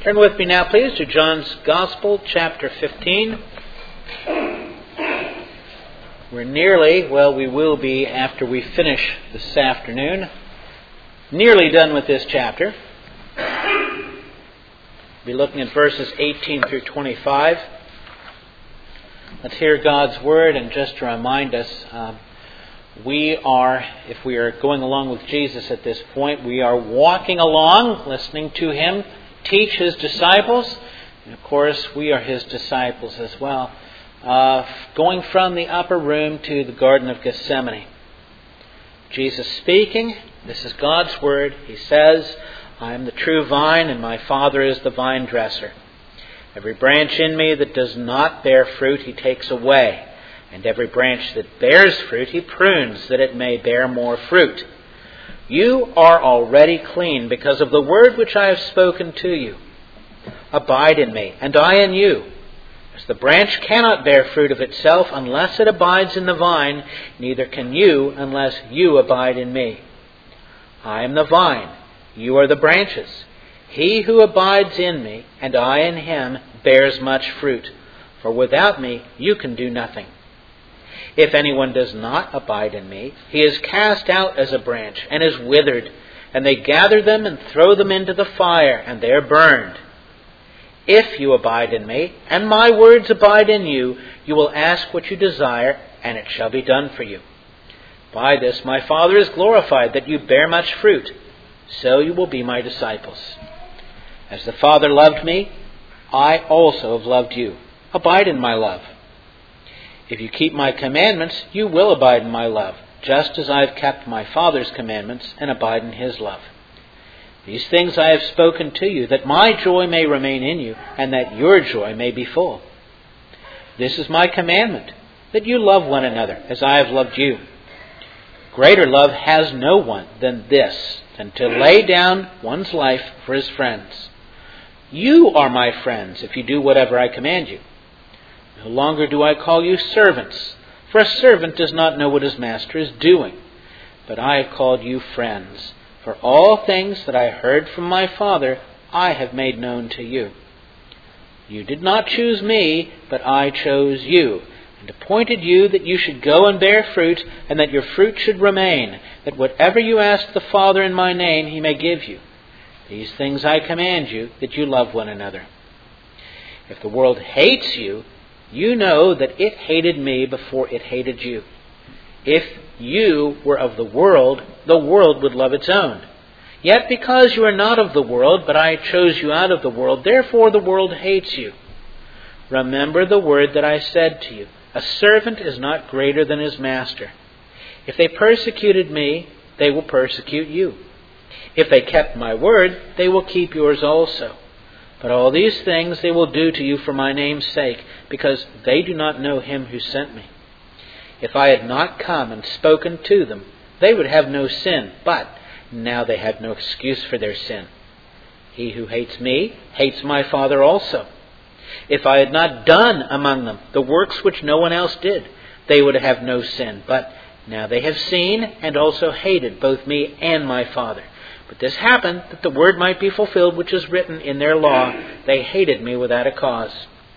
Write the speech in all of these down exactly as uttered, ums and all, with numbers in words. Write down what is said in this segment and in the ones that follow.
Turn with me now, please, to John's Gospel, chapter fifteen. We're nearly, well, we will be after we finish this afternoon, nearly done with this chapter. We'll be looking at verses eighteen through twenty-five. Let's hear God's Word, and just to remind us, um, we are, if we are going along with Jesus at this point, we are walking along, listening to Him teach His disciples. And of course, we are His disciples as well. Uh, going from the upper room to the Garden of Gethsemane. Jesus speaking, this is God's Word. He says, I am the true vine, and my Father is the vine dresser. Every branch in me that does not bear fruit, He takes away. And every branch that bears fruit, He prunes, that it may bear more fruit. You are already clean because of the word which I have spoken to you. Abide in me, and I in you. As the branch cannot bear fruit of itself unless it abides in the vine, neither can you unless you abide in me. I am the vine, you are the branches. He who abides in me, and I in him, bears much fruit. For without me you can do nothing. If anyone does not abide in me, he is cast out as a branch and is withered, and they gather them and throw them into the fire, and they are burned. If you abide in me, and my words abide in you, you will ask what you desire, and it shall be done for you. By this my Father is glorified, that you bear much fruit, so you will be my disciples. As the Father loved me, I also have loved you. Abide in my love. If you keep my commandments, you will abide in my love, just as I have kept my Father's commandments and abide in His love. These things I have spoken to you, that my joy may remain in you, and that your joy may be full. This is my commandment, that you love one another, as I have loved you. Greater love has no one than this, than to lay down one's life for his friends. You are my friends, if you do whatever I command you. No longer do I call you servants, for a servant does not know what his master is doing. But I have called you friends, for all things that I heard from my Father I have made known to you. You did not choose me, but I chose you, and appointed you that you should go and bear fruit, and that your fruit should remain, that whatever you ask the Father in my name He may give you. These things I command you, that you love one another. If the world hates you, you know that it hated me before it hated you. If you were of the world, the world would love its own. Yet because you are not of the world, but I chose you out of the world, therefore the world hates you. Remember the word that I said to you. A servant is not greater than his master. If they persecuted me, they will persecute you. If they kept my word, they will keep yours also. But all these things they will do to you for my name's sake, because they do not know Him who sent me. If I had not come and spoken to them, they would have no sin, but now they have no excuse for their sin. He who hates me hates my Father also. If I had not done among them the works which no one else did, they would have no sin, but now they have seen and also hated both me and my Father. But this happened that the word might be fulfilled which is written in their law, they hated me without a cause.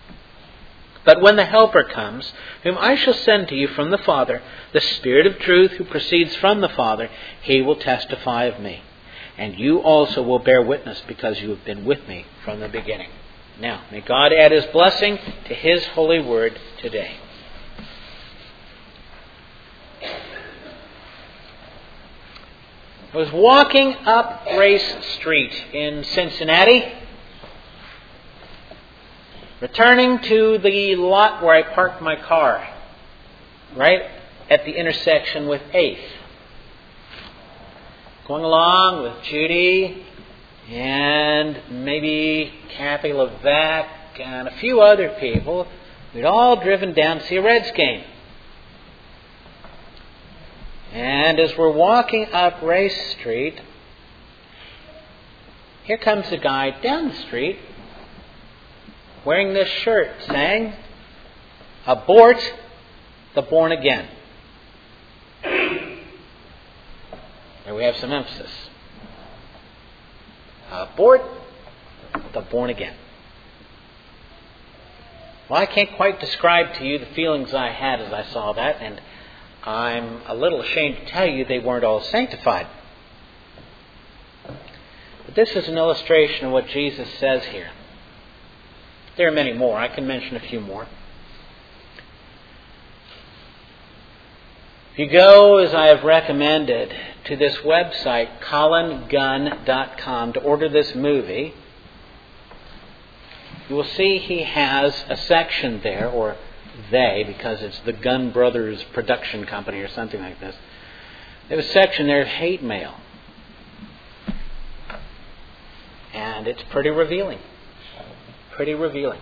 But when the Helper comes, whom I shall send to you from the Father, the Spirit of truth who proceeds from the Father, He will testify of me. And you also will bear witness, because you have been with me from the beginning. Now, may God add His blessing to His holy word today. I was walking up Race Street in Cincinnati, returning to the lot where I parked my car, right at the intersection with eighth. Going along with Judy and maybe Kathy Levesque and a few other people. We'd all driven down to see a Reds game. And as we're walking up Race Street, here comes a guy down the street wearing this shirt saying, "Abort the born again." There we have some emphasis. Abort concept of born again. Well, I can't quite describe to you the feelings I had as I saw that, and I'm a little ashamed to tell you they weren't all sanctified. But this is an illustration of what Jesus says here. There are many more. I can mention a few more. If you go, as I have recommended, to this website, colin gunn dot com, to order this movie, you will see he has a section there, or they, because it's the Gunn Brothers Production Company or something like this. They have a section there of hate mail. And it's pretty revealing. Pretty revealing.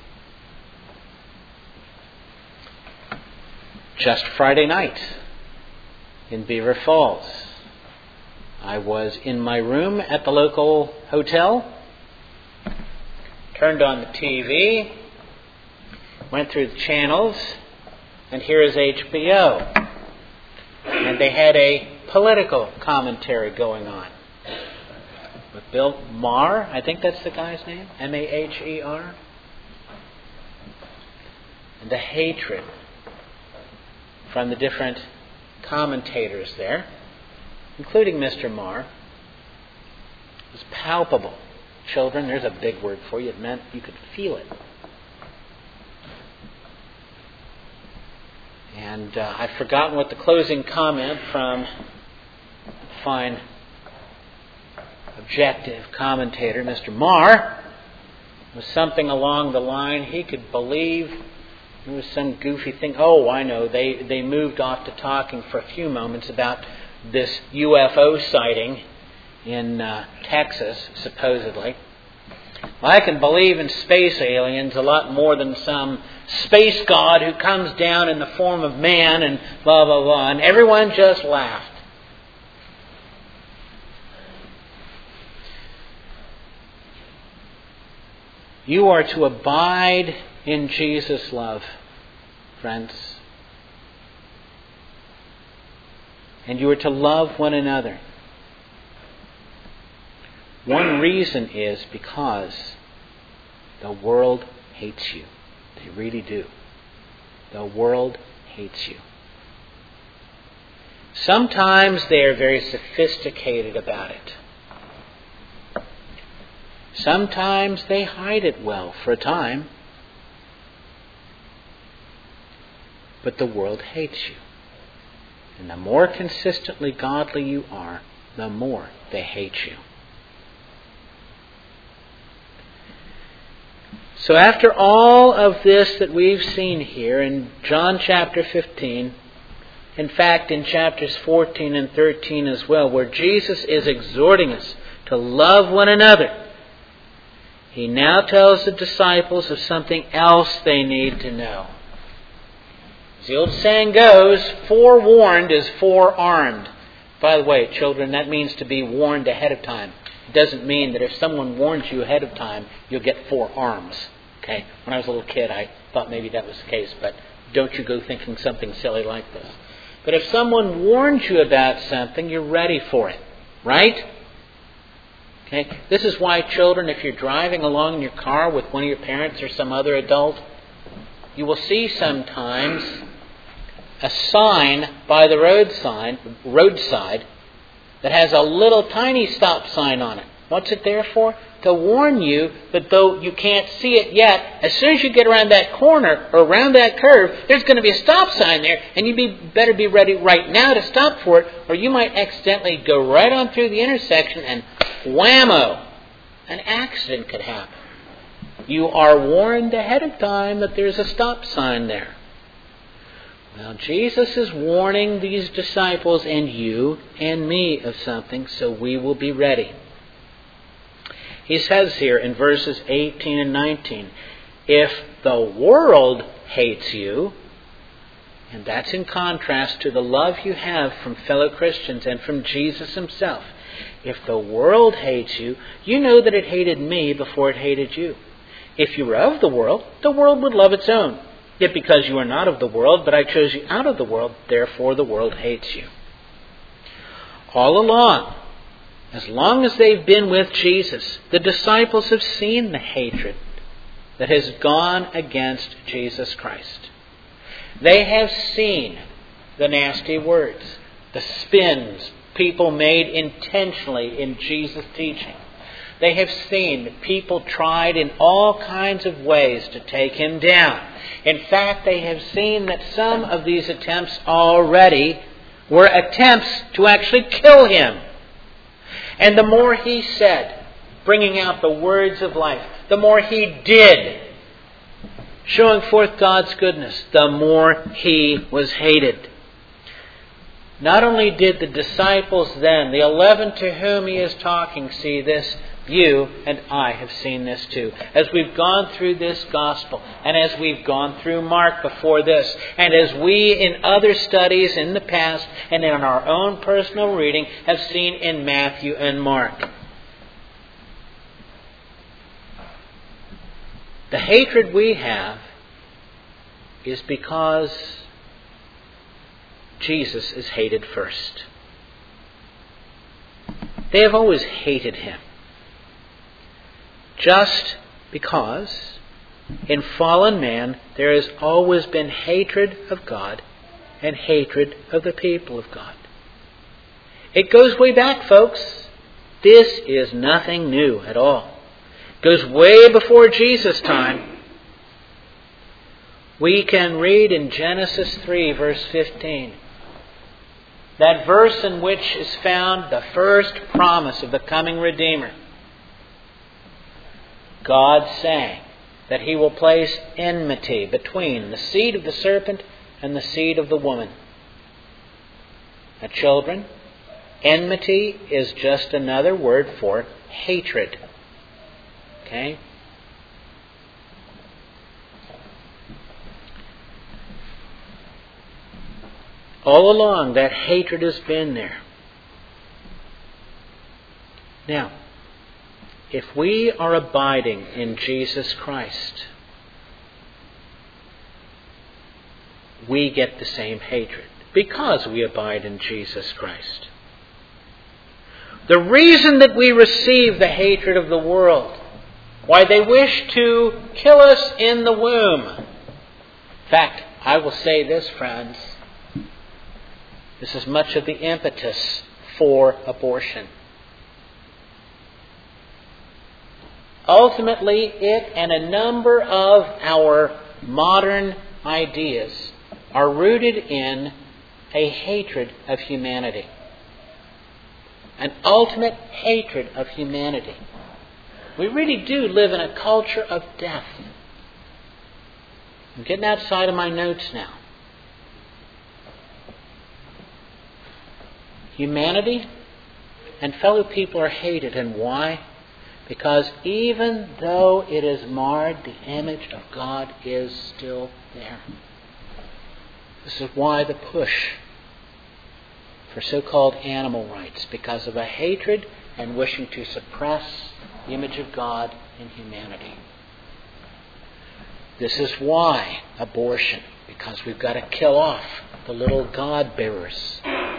Just Friday night in Beaver Falls, I was in my room at the local hotel, turned on the T V, went through the channels, and here is H B O. And they had a political commentary going on with Bill Maher, I think that's the guy's name, M A H E R. And the hatred from the different commentators there, including Mister Maher, was palpable. Children, there's a big word for you. It meant you could feel it. And uh, I've forgotten what the closing comment from the fine, objective commentator, Mister Maher, was something along the line he could believe it was some goofy thing. Oh, I know. They, they moved off to talking for a few moments about this U F O sighting in uh, Texas, supposedly. Well, I can believe in space aliens a lot more than some space god who comes down in the form of man and blah, blah, blah. And everyone just laughed. You are to abide in Jesus' love, friends. And you are to love one another. One reason is because the world hates you. They really do. The world hates you. Sometimes they are very sophisticated about it. Sometimes they hide it well for a time. But the world hates you. And the more consistently godly you are, the more they hate you. So after all of this that we've seen here in John chapter fifteen, in fact in chapters fourteen and thirteen as well, where Jesus is exhorting us to love one another, he now tells the disciples of something else they need to know. As the old saying goes, forewarned is forearmed. By the way, children, that means to be warned ahead of time. It doesn't mean that if someone warns you ahead of time, you'll get four arms. Okay? When I was a little kid, I thought maybe that was the case, but don't you go thinking something silly like this. But if someone warns you about something, you're ready for it. Right? Okay? This is why, children, if you're driving along in your car with one of your parents or some other adult, you will see sometimes a sign by the road sign, roadside that has a little tiny stop sign on it. What's it there for? To warn you that though you can't see it yet, as soon as you get around that corner or around that curve, there's going to be a stop sign there, and you be, better be ready right now to stop for it, or you might accidentally go right on through the intersection and whammo, an accident could happen. You are warned ahead of time that there's a stop sign there. Well, Jesus is warning these disciples and you and me of something, so we will be ready. He says here in verses eighteen and nineteen, if the world hates you, and that's in contrast to the love you have from fellow Christians and from Jesus himself. If the world hates you, you know that it hated me before it hated you. If you were of the world, the world would love its own. Yet because you are not of the world, but I chose you out of the world, therefore the world hates you. All along, As long as they've been with Jesus, the disciples have seen the hatred that has gone against Jesus Christ. They have seen the nasty words, the spins people made intentionally in Jesus' teaching. They have seen people tried in all kinds of ways to take him down. In fact, they have seen that some of these attempts already were attempts to actually kill him. And the more he said, bringing out the words of life, the more he did, showing forth God's goodness, the more he was hated. Not only did the disciples then, the eleven to whom he is talking, see this, you and I have seen this too. As we've gone through this gospel, and as we've gone through Mark before this, and as we in other studies in the past, and in our own personal reading, have seen in Matthew and Mark. The hatred we have is because Jesus is hated first. They have always hated him. Just because in fallen man there has always been hatred of God and hatred of the people of God. It goes way back, folks. This is nothing new at all. It goes way before Jesus' time. We can read in Genesis three, verse fifteen. That verse in which is found the first promise of the coming Redeemer. God saying that he will place enmity between the seed of the serpent and the seed of the woman. Now, children, enmity is just another word for hatred. Okay? All along, that hatred has been there. Now, if we are abiding in Jesus Christ, we get the same hatred because we abide in Jesus Christ. The reason that we receive the hatred of the world, why they wish to kill us in the womb. In fact, I will say this, friends. This is much of the impetus for abortion. Ultimately, it and a number of our modern ideas are rooted in a hatred of humanity. An ultimate hatred of humanity. We really do live in a culture of death. I'm getting outside of my notes now. Humanity and fellow people are hated. And why? Because even though it is marred, the image of God is still there. This is why the push for so-called animal rights, because of a hatred and wishing to suppress the image of God in humanity. This is why abortion, because we've got to kill off the little God-bearers.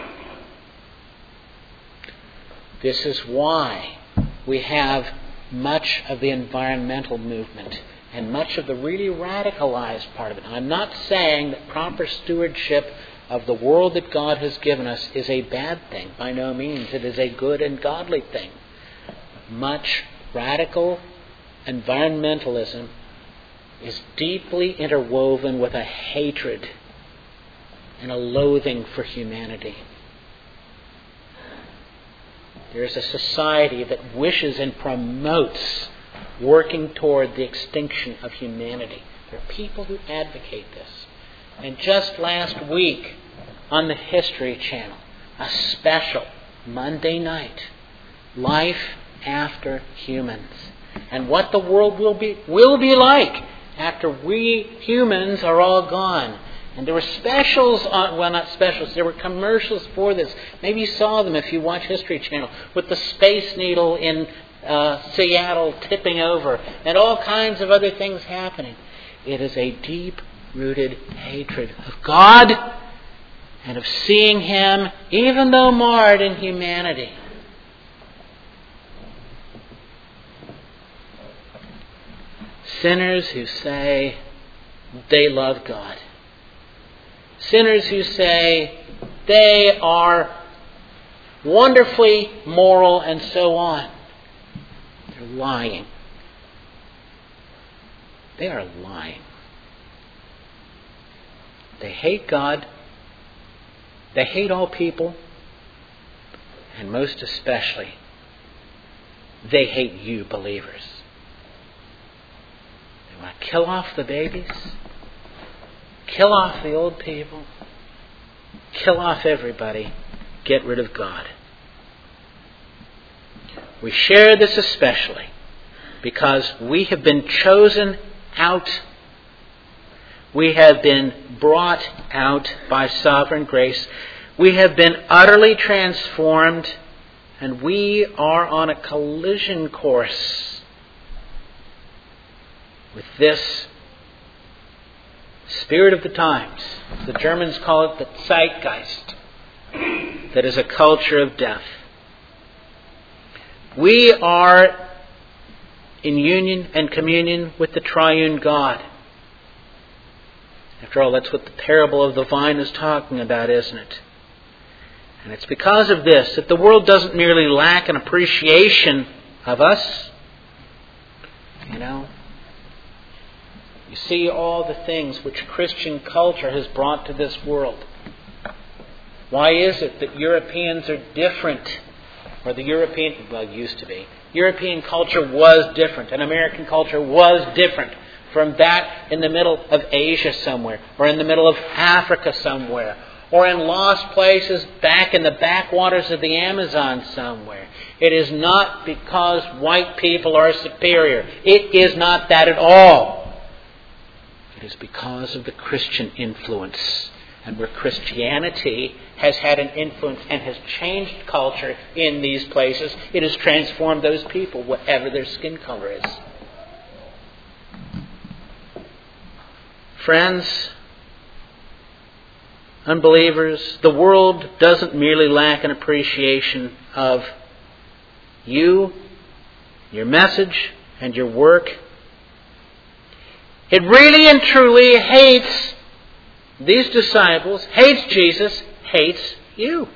This is why we have much of the environmental movement and much of the really radicalized part of it. I'm not saying that proper stewardship of the world that God has given us is a bad thing. By no means. It is a good and godly thing. Much radical environmentalism is deeply interwoven with a hatred and a loathing for humanity. There is a society that wishes and promotes working toward the extinction of humanity. There are people who advocate this. And just last week on the History Channel, a special Monday night, Life After Humans, and what the world will be will be like after we humans are all gone. And there were specials on, well, not specials, there were commercials for this. Maybe you saw them if you watch History Channel, with the Space Needle in uh, Seattle tipping over, and all kinds of other things happening. It is a deep-rooted hatred of God and of seeing Him, even though marred in humanity. Sinners who say they love God. Sinners who say they are wonderfully moral and so on. They're lying. They are lying. They hate God. They hate all people. And most especially, they hate you, believers. They want to kill off the babies, kill off the old people, kill off everybody, get rid of God. We share this especially because we have been chosen out. We have been brought out by sovereign grace. We have been utterly transformed, and we are on a collision course with this spirit of the times. The Germans call it the Zeitgeist, that is a culture of death. We are in union and communion with the triune God. After all, that's what the parable of the vine is talking about, isn't it? And it's because of this that the world doesn't merely lack an appreciation of us. You know, you see all the things which Christian culture has brought to this world. Why is it that Europeans are different? Or the European, well, used to be. European culture was different, and American culture was different from that in the middle of Asia somewhere, or in the middle of Africa somewhere, or in lost places back in the backwaters of the Amazon somewhere. It is not because white people are superior. It is not that at all. It is because of the Christian influence. And where Christianity has had an influence and has changed culture in these places, it has transformed those people, whatever their skin color is. Friends, unbelievers, the world doesn't merely lack an appreciation of you, your message, and your work. It really and truly hates these disciples, hates Jesus, hates you.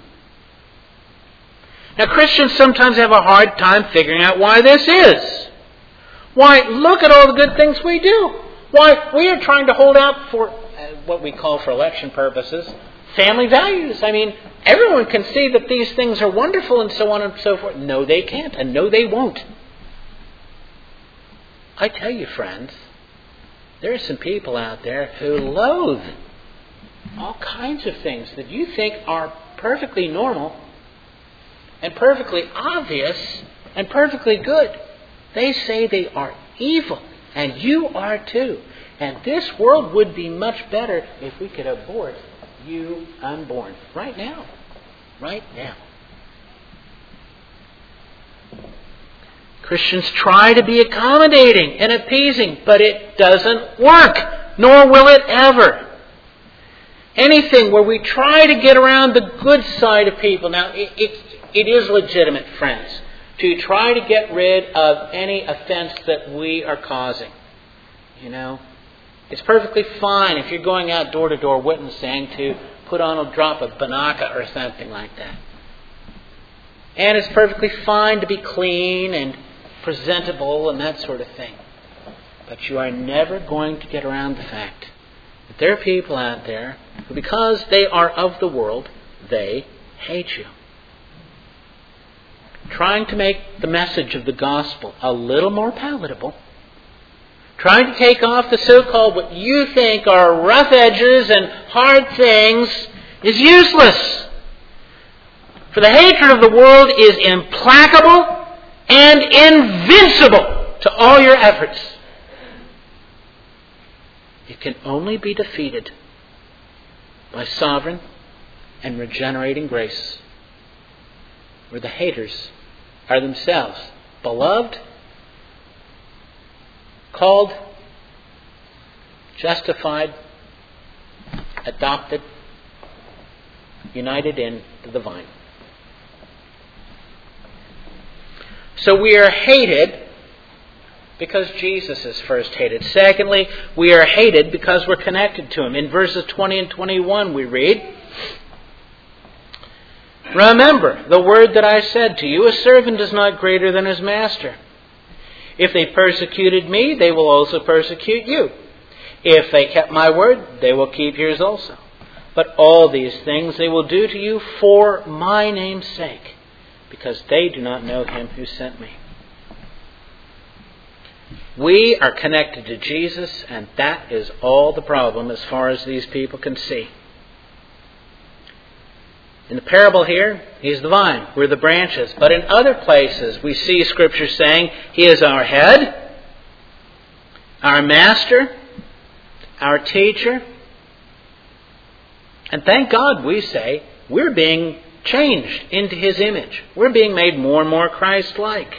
Now, Christians sometimes have a hard time figuring out why this is. Why, look at all the good things we do. Why, we are trying to hold out for uh, what we call, for election purposes, family values. I mean, everyone can see that these things are wonderful and so on and so forth. No, they can't, and no, they won't. I tell you, friends, there are some people out there who loathe all kinds of things that you think are perfectly normal and perfectly obvious and perfectly good. They say they are evil, and you are too. And this world would be much better if we could abort you unborn. Right now. Right now. Christians try to be accommodating and appeasing, but it doesn't work, nor will it ever. Anything where we try to get around the good side of people. Now, it, it, it is legitimate, friends, to try to get rid of any offense that we are causing. You know, it's perfectly fine if you're going out door to door witnessing to put on a drop of Banaka or something like that. And it's perfectly fine to be clean and presentable and that sort of thing. But you are never going to get around the fact that there are people out there who, because they are of the world, they hate you. Trying to make the message of the gospel a little more palatable, trying to take off the so-called what you think are rough edges and hard things is useless. For the hatred of the world is implacable and invincible to all your efforts. It can only be defeated by sovereign and regenerating grace, where the haters are themselves beloved, called, justified, adopted, united in the vine. So we are hated because Jesus is first hated. Secondly, we are hated because we're connected to Him. In verses twenty and twenty-one we read, "Remember the word that I said to you, a servant is not greater than his master. If they persecuted me, they will also persecute you. If they kept my word, they will keep yours also. But all these things they will do to you for my name's sake, because they do not know Him who sent me." We are connected to Jesus, and that is all the problem as far as these people can see. In the parable here, He's the vine, we're the branches. But in other places, we see Scripture saying He is our head, our master, our teacher. And thank God, we say, we're being changed into His image. We're being made more and more Christ-like.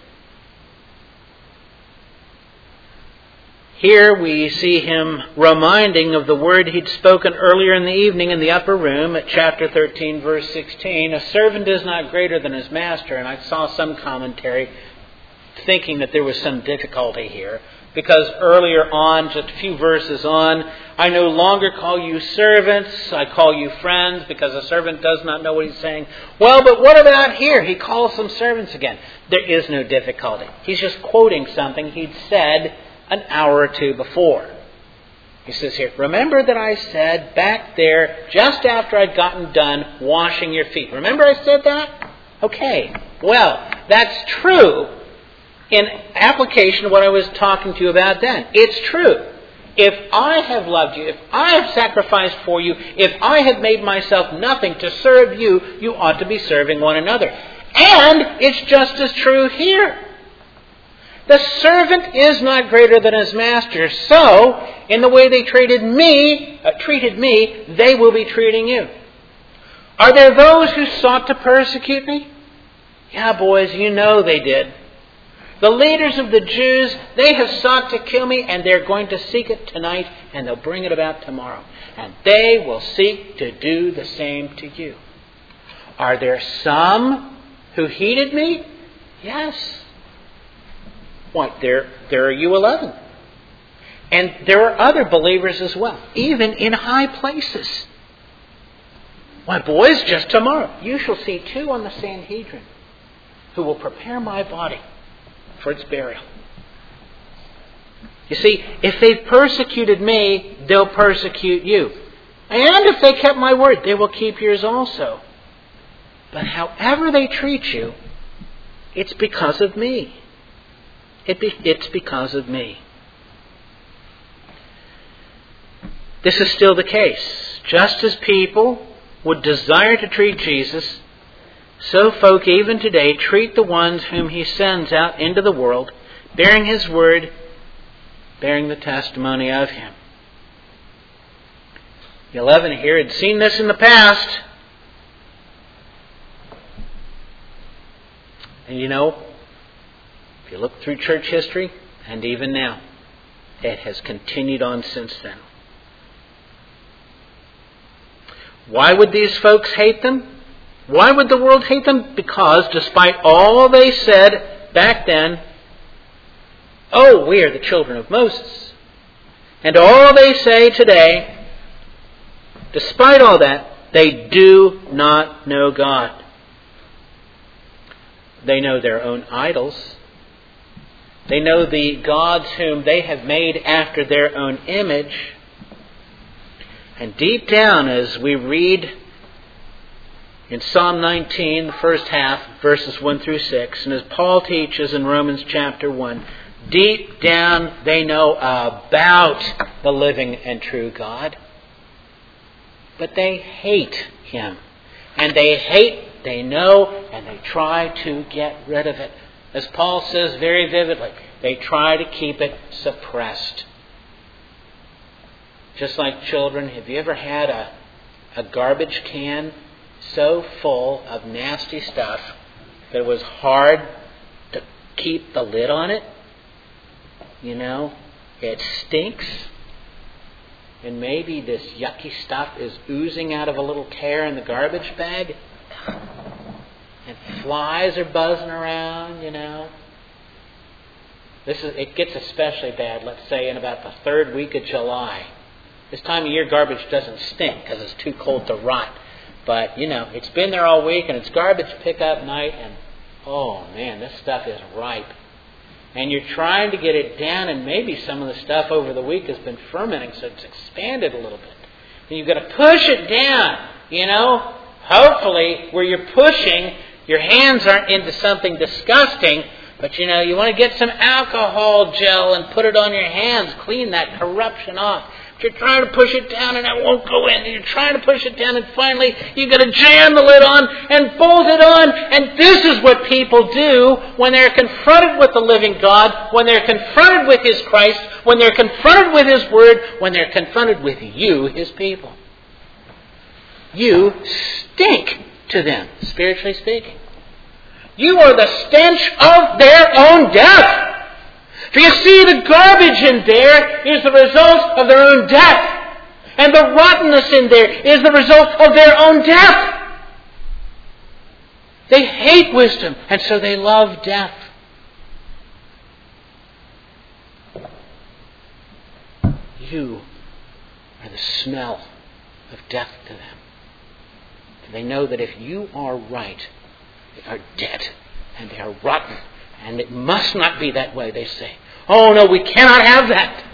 Here we see Him reminding of the word He'd spoken earlier in the evening in the upper room at chapter thirteen, verse sixteen. A servant is not greater than his master. And I saw some commentary thinking that there was some difficulty here, because earlier on, just a few verses on, "I no longer call you servants, I call you friends," because a servant does not know what he's saying. Well, but what about here? He calls them servants again. There is no difficulty. He's just quoting something he'd said an hour or two before. He says here, "Remember that I said back there, just after I'd gotten done washing your feet." Remember I said that? Okay. Well, that's true in application of what I was talking to you about then. It's true. If I have loved you, if I have sacrificed for you, if I have made myself nothing to serve you, you ought to be serving one another. And it's just as true here. The servant is not greater than his master. So, in the way they treated me, uh, treated me, they will be treating you. Are there those who sought to persecute me? Yeah, boys, you know they did. The leaders of the Jews, they have sought to kill me, and they're going to seek it tonight, and they'll bring it about tomorrow. And they will seek to do the same to you. Are there some who heeded me? Yes. What? There, there are you eleven. And there are other believers as well, even in high places. Why, boys, just tomorrow you shall see two on the Sanhedrin who will prepare my body for its burial. You see, if they've persecuted me, they'll persecute you. And if they kept my word, they will keep yours also. But however they treat you, it's because of me. It be, it's because of me. This is still the case. Just as people would desire to treat Jesus, so folk even today treat the ones whom He sends out into the world, bearing His word, bearing the testimony of Him. The eleven here had seen this in the past. And you know, if you look through church history, and even now, it has continued on since then. Why would these folks hate them? Why would the world hate them? Because despite all they said back then, "Oh, we are the children of Moses," and all they say today, despite all that, they do not know God. They know their own idols. They know the gods whom they have made after their own image. And deep down, as we read in Psalm nineteen, the first half, verses one through six, and as Paul teaches in Romans chapter one, deep down they know about the living and true God. But they hate Him. And they hate, they know, and they try to get rid of it. As Paul says very vividly, they try to keep it suppressed. Just like children, have you ever had a, a garbage can so full of nasty stuff that it was hard to keep the lid on it? You know, it stinks. And maybe this yucky stuff is oozing out of a little tear in the garbage bag. And flies are buzzing around, you know. This is, it gets especially bad, let's say, in about the third week of July. This time of year, garbage doesn't stink because it's too cold to rot. But, you know, it's been there all week and it's garbage pickup night and, oh man, this stuff is ripe. And you're trying to get it down, and maybe some of the stuff over the week has been fermenting, so it's expanded a little bit. And you've got to push it down, you know. Hopefully, where you're pushing, your hands aren't into something disgusting, but, you know, you want to get some alcohol gel and put it on your hands, clean that corruption off. But you're trying to push it down and it won't go in. And you're trying to push it down and finally you've got to jam the lid on and bolt it on. And this is what people do when they're confronted with the living God, when they're confronted with His Christ, when they're confronted with His Word, when they're confronted with you, His people. You stink to them, spiritually speaking. You are the stench of their own death. For you see, the garbage in there is the result of their own death. And the rottenness in there is the result of their own death. They hate wisdom, and so they love death. You are the smell of death to them. They know that if you are right, they are dead and they are rotten. And it must not be that way, they say. Oh no, we cannot have that.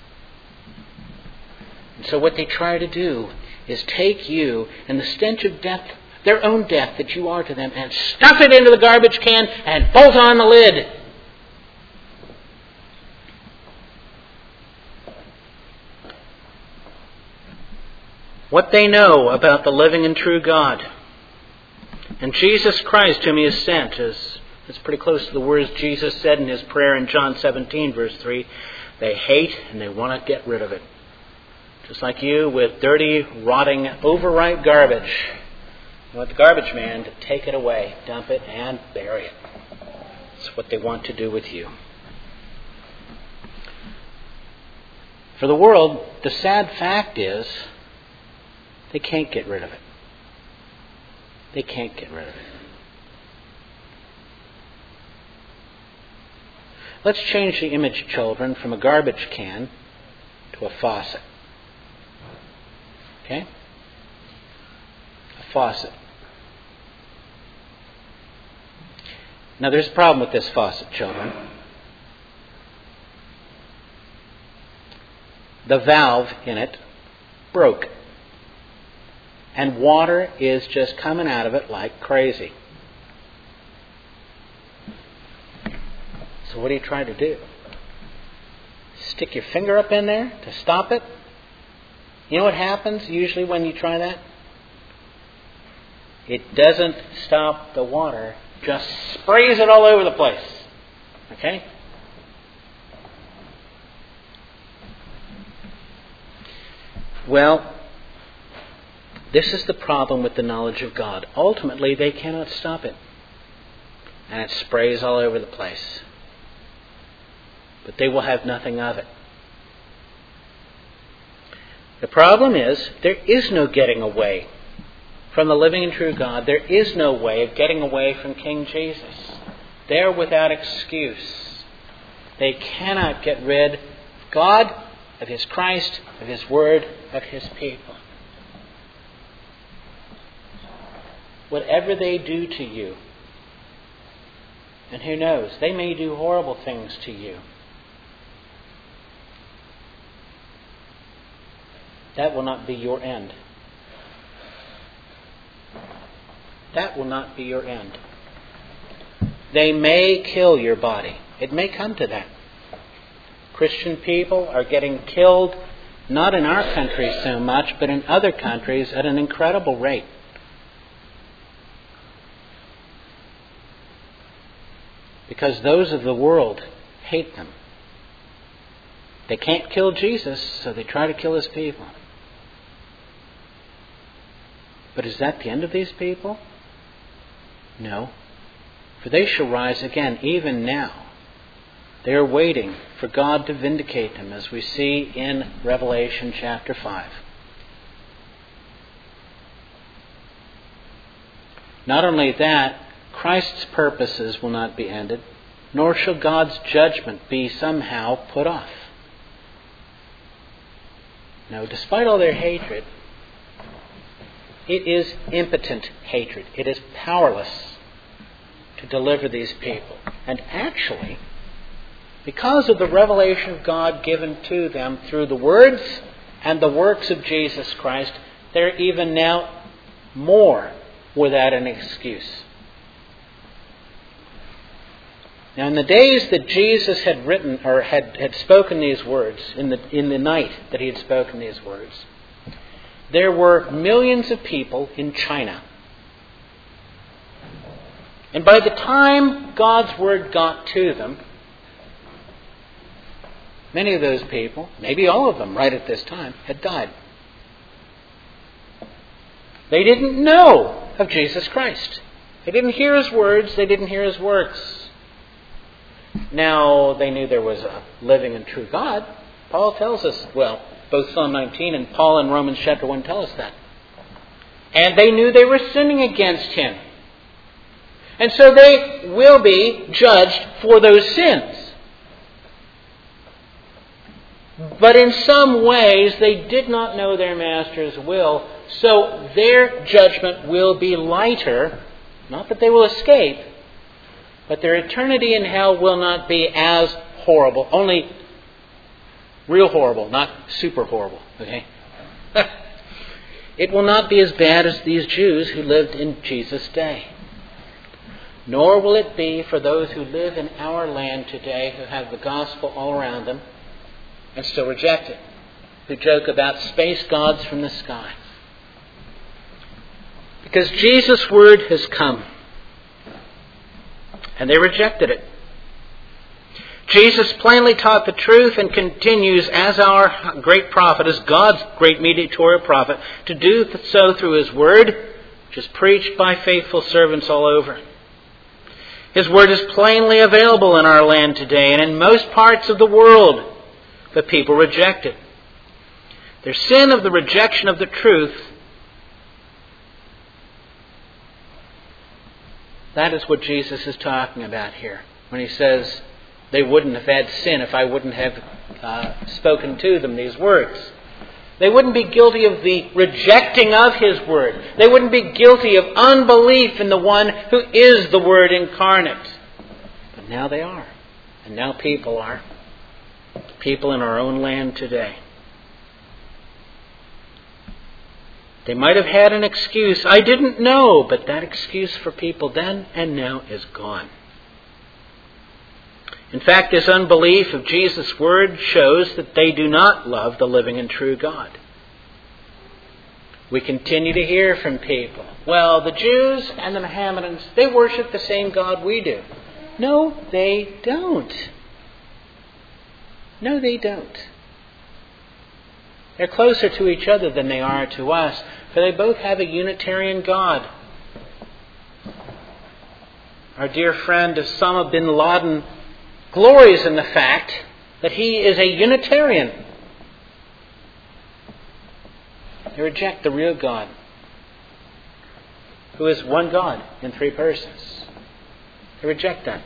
And so what they try to do is take you and the stench of death, their own death that you are to them, and stuff it into the garbage can and bolt on the lid. What they know about the living and true God and Jesus Christ whom He has sent is It's pretty close to the words Jesus said in His prayer in John seventeen, verse three. They hate and they want to get rid of it. Just like you with dirty, rotting, overripe garbage. You want the garbage man to take it away, dump it, and bury it. That's what they want to do with you. For the world, the sad fact is they can't get rid of it. They can't get rid of it. Let's change the image, children, from a garbage can to a faucet. Okay? A faucet. Now there's a problem with this faucet, children. The valve in it broke. And water is just coming out of it like crazy. So what do you try to do? Stick your finger up in there to stop it? You know what happens usually when you try that? It doesn't stop the water, just sprays it all over the place. Okay? Well, this is the problem with the knowledge of God. Ultimately, they cannot stop it. And it sprays all over the place. But they will have nothing of it. The problem is, there is no getting away from the living and true God. There is no way of getting away from King Jesus. They're without excuse. They cannot get rid of God, of His Christ, of His Word, of His people. Whatever they do to you, and who knows, they may do horrible things to you. That will not be your end. That will not be your end. They may kill your body. It may come to that. Christian people are getting killed, not in our country so much, but in other countries at an incredible rate. Because those of the world hate them. They can't kill Jesus, so they try to kill His people. But is that the end of these people? No. For they shall rise again, even now. They are waiting for God to vindicate them, as we see in Revelation chapter five. Not only that, Christ's purposes will not be ended. nor shall God's judgment be somehow put off. No, despite all their hatred, it is impotent hatred. It is powerless to deliver these people. And actually, because of the revelation of God given to them through the words and the works of Jesus Christ, they're even now more without an excuse. Now, in the days that Jesus had written or had, had spoken these words, in the in the night that he had spoken these words, there were millions of people in China. And by the time God's word got to them, many of those people, maybe all of them right at this time, had died. They didn't know of Jesus Christ. They didn't hear his words. They didn't hear his works. Now, they knew there was a living and true God. Paul tells us, well, both Psalm nineteen and Paul in Romans chapter one tell us that. And they knew they were sinning against him. And so they will be judged for those sins. But in some ways, they did not know their master's will, so their judgment will be lighter. Not that they will escape, but their eternity in hell will not be as horrible. Only real horrible, not super horrible. Okay? It will not be as bad as these Jews who lived in Jesus' day. Nor will it be for those who live in our land today, who have the gospel all around them and still reject it, who joke about space gods from the sky. Because Jesus' word has come, and they rejected it. Jesus plainly taught the truth and continues as our great prophet, as God's great mediatorial prophet, to do so through his word, which is preached by faithful servants all over. His word is plainly available in our land today and in most parts of the world, but people reject it. Their sin of the rejection of the truth, that is what Jesus is talking about here when he says they wouldn't have had sin if I wouldn't have uh, spoken to them these words. They wouldn't be guilty of the rejecting of his word. They wouldn't be guilty of unbelief in the one who is the Word incarnate. But now they are. And now people are. People in our own land today. They might have had an excuse. I didn't know, but that excuse for people then and now is gone. In fact, this unbelief of Jesus' word shows that they do not love the living and true God. We continue to hear from people, well, the Jews and the Mohammedans, they worship the same God we do. No, they don't. No, they don't. They're closer to each other than they are to us, for they both have a Unitarian God. Our dear friend Osama bin Laden glories in the fact that he is a Unitarian. They reject the real God, who is one God in three persons. They reject that.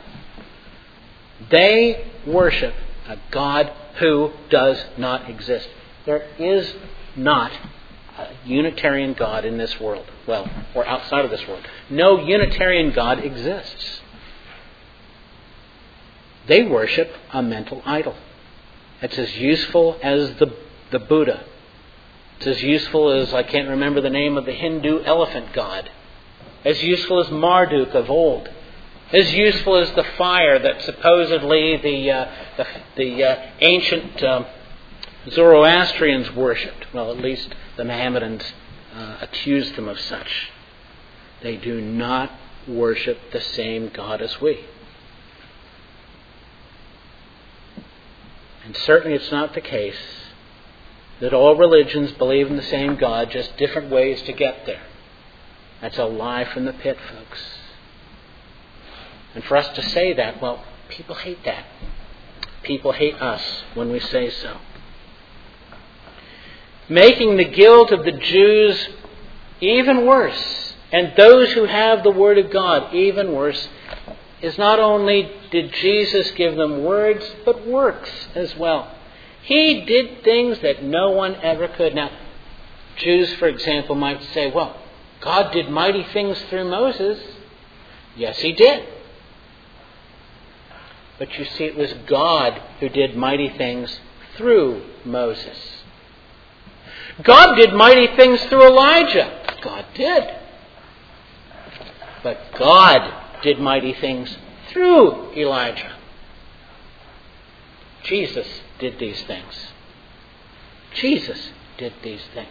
They worship a God who does not exist. There is not a Unitarian God in this world. Well, or outside of this world. No Unitarian God exists. They worship a mental idol. It's as useful as the, the Buddha. It's as useful as, I can't remember the name of the Hindu elephant god. As useful as Marduk of old. As useful as the fire that supposedly the uh, the, the uh, ancient um, Zoroastrians worshipped. Well, at least the Mohammedans uh, accused them of such. They do not worship the same God as we. And certainly it's not the case that all religions believe in the same God, just different ways to get there. That's a lie from the pit, folks. And for us to say that, well, people hate that. People hate us when we say so. Making the guilt of the Jews even worse, and those who have the Word of God even worse, is not only did Jesus give them words, but works as well. He did things that no one ever could. Now, Jews, for example, might say, well, God did mighty things through Moses. Yes, He did. But you see, it was God who did mighty things through Moses. God did mighty things through Elijah. God did. But God did mighty things through Elijah. Jesus did these things. Jesus did these things.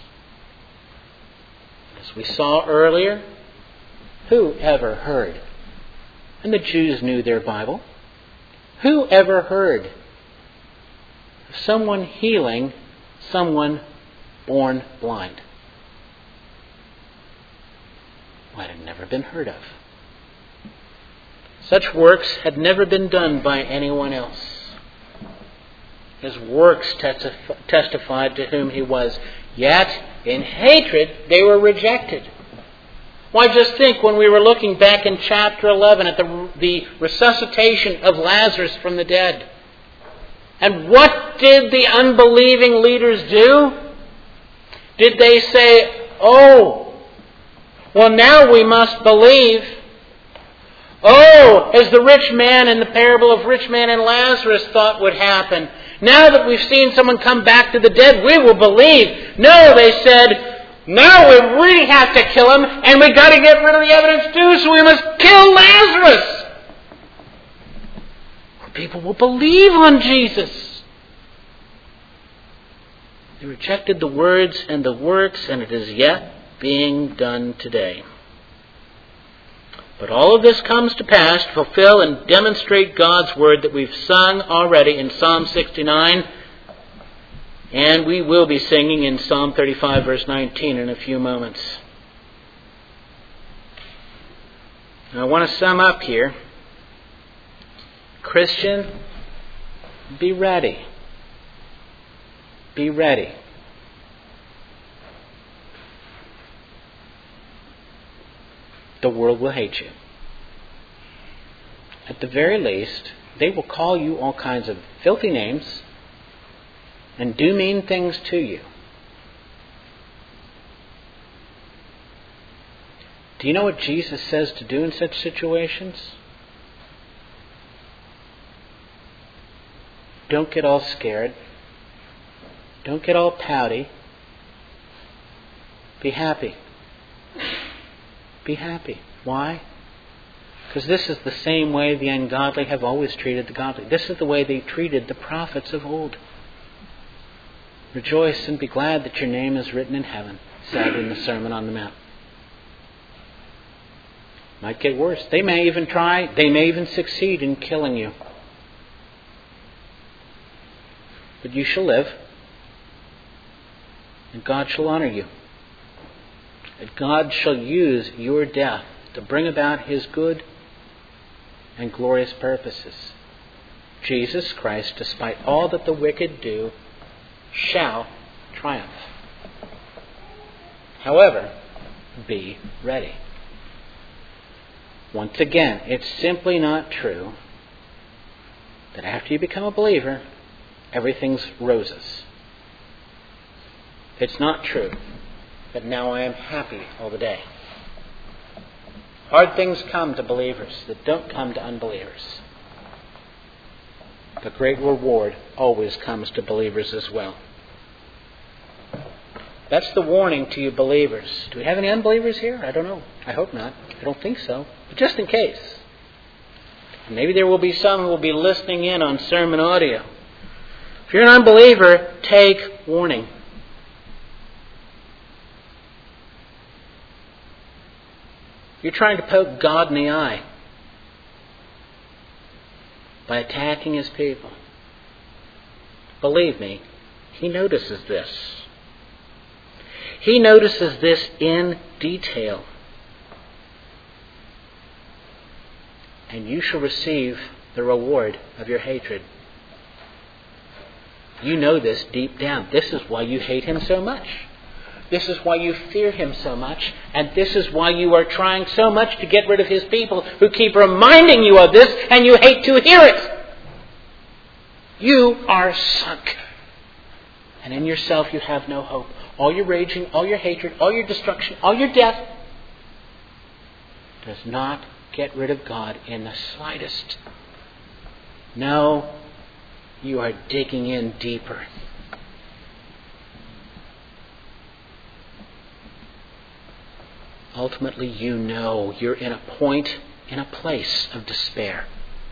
As we saw earlier, who ever heard? And the Jews knew their Bible. Who ever heard of someone healing someone born blind? Well, it had never been heard of. Such works had never been done by anyone else. His works testif- testified to whom He was. Yet, in hatred, they were rejected. Why, just think when we were looking back in chapter eleven at the, the resuscitation of Lazarus from the dead. And what did the unbelieving leaders do? Did they say, oh, well, now we must believe. Oh, as the rich man in the parable of rich man and Lazarus thought would happen. Now that we've seen someone come back to the dead, we will believe. No, they said, now we really have to kill him, and we've got to get rid of the evidence too, so we must kill Lazarus. Or people will believe on Jesus. They rejected the words and the works, and it is yet being done today. But all of this comes to pass to fulfill and demonstrate God's word that we've sung already in Psalm sixty-nine, and we will be singing in Psalm thirty-five, verse nineteen in a few moments. Now, I want to sum up here. Christian, be ready. Be ready. The world will hate you. At the very least, they will call you all kinds of filthy names and do mean things to you. Do you know what Jesus says to do in such situations? Don't get all scared. Don't get all pouty. Be happy. Be happy. Why? Because this is the same way the ungodly have always treated the godly. This is the way they treated the prophets of old. Rejoice and be glad that your name is written in heaven, said in the Sermon on the Mount. Might get worse. They may even try, they may even succeed in killing you. But you shall live, and God shall honor you. That God shall use your death to bring about His good and glorious purposes. Jesus Christ, despite all that the wicked do, shall triumph. However, be ready. Once again, it's simply not true that after you become a believer, everything's roses. It's not true that now I am happy all the day. Hard things come to believers that don't come to unbelievers. The great reward always comes to believers as well. That's the warning to you believers. Do we have any unbelievers here? I don't know. I hope not. I don't think so. But just in case. Maybe there will be some who will be listening in on sermon audio. If you're an unbeliever, take warning. You're trying to poke God in the eye by attacking His people. Believe me, He notices this. He notices this in detail. And you shall receive the reward of your hatred. You know this deep down. This is why you hate Him so much. This is why you fear him so much. And this is why you are trying so much to get rid of his people who keep reminding you of this and you hate to hear it. You are sunk. And in yourself you have no hope. All your raging, all your hatred, all your destruction, all your death does not get rid of God in the slightest. No, you are digging in deeper. Ultimately, you know you're in a point, in a place of despair.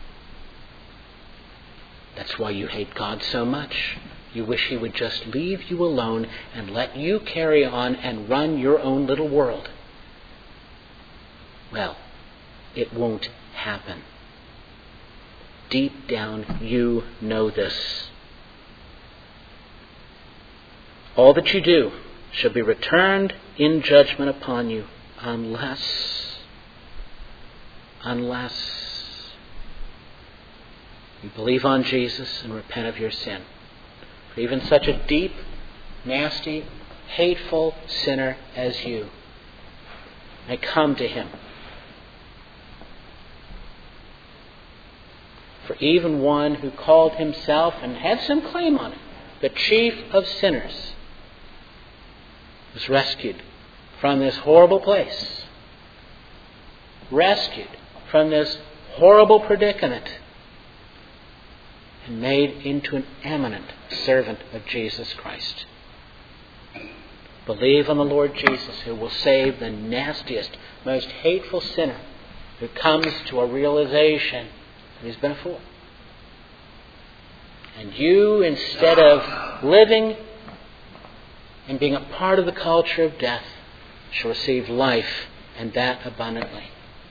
That's why you hate God so much. You wish he would just leave you alone and let you carry on and run your own little world. Well, it won't happen. Deep down, you know this. All that you do shall be returned in judgment upon you, unless, unless you believe on Jesus and repent of your sin. For even such a deep, nasty, hateful sinner as you may come to him. For even one who called himself, and had some claim on it, the chief of sinners, was rescued from this horrible place. Rescued from this horrible predicament. And made into an eminent servant of Jesus Christ. Believe on the Lord Jesus, who will save the nastiest, most hateful sinner who comes to a realization that he's been a fool. And you, instead of living and being a part of the culture of death, shall receive life, and that abundantly.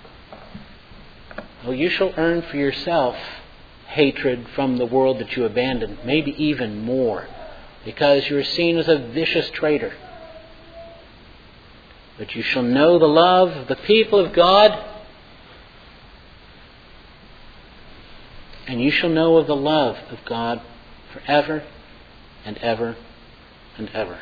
Oh, you shall earn for yourself hatred from the world that you abandoned, maybe even more, because you are seen as a vicious traitor. But you shall know the love of the people of God, and you shall know of the love of God forever and ever and ever.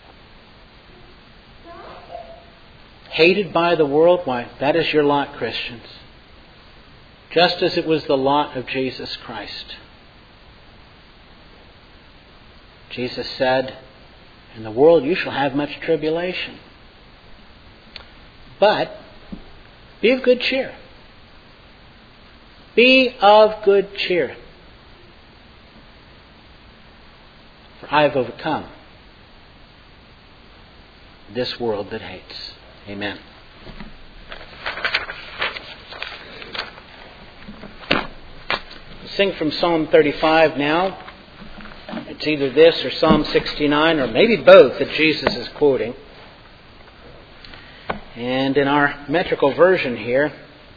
Hated by the world, why, that is your lot, Christians. Just as it was the lot of Jesus Christ. Jesus said, in the world you shall have much tribulation. But be of good cheer. Be of good cheer. For I have overcome this world that hates. Amen. Sing from Psalm thirty-five now. It's either this or Psalm sixty-nine, or maybe both that Jesus is quoting. And in our metrical version here,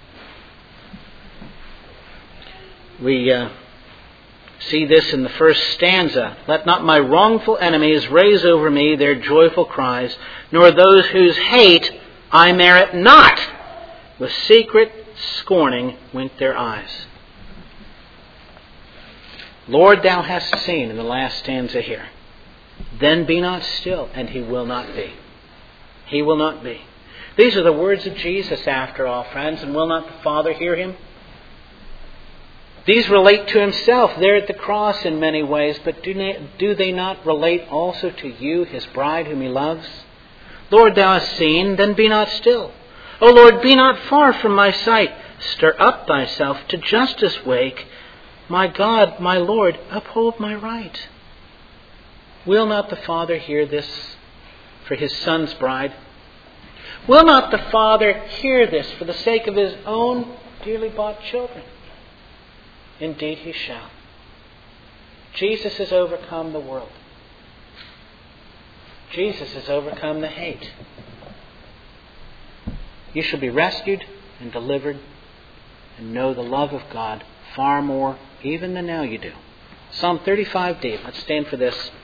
we uh, see this in the first stanza. Let not my wrongful enemies raise over me their joyful cries, nor those whose hate I merit not. With secret scorning wink their eyes. Lord, thou hast seen in the last stanza here. Then be not still, and he will not be. He will not be. These are the words of Jesus, after all, friends, and will not the Father hear him? These relate to himself there at the cross in many ways, but do they, do they not relate also to you, his bride, whom he loves? Lord, thou hast seen, then be not still. O Lord, be not far from my sight. Stir up thyself, to justice wake. My God, my Lord, uphold my right. Will not the Father hear this for his Son's bride? Will not the Father hear this for the sake of his own dearly bought children? Indeed he shall. Jesus has overcome the world. Jesus has overcome the hate. You shall be rescued and delivered and know the love of God far more even than now you do. Psalm thirty-five D. Let's stand for this.